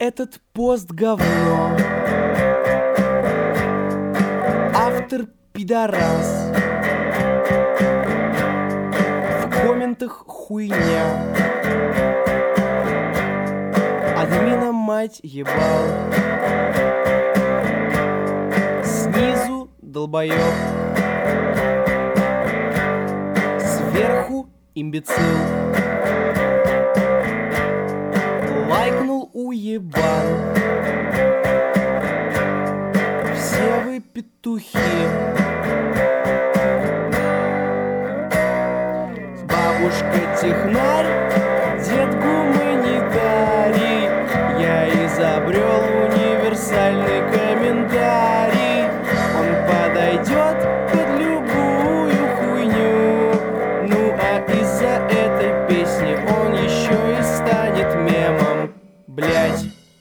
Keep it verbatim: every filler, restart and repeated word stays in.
Этот пост говно. Автор пидорас. В комментах хуйня. Админа мать ебал. Снизу долбоёб. Сверху имбецил. Лайкнул уебан. Все вы петухи. Бабушка технарь, дед гуманитарий. Я изобрел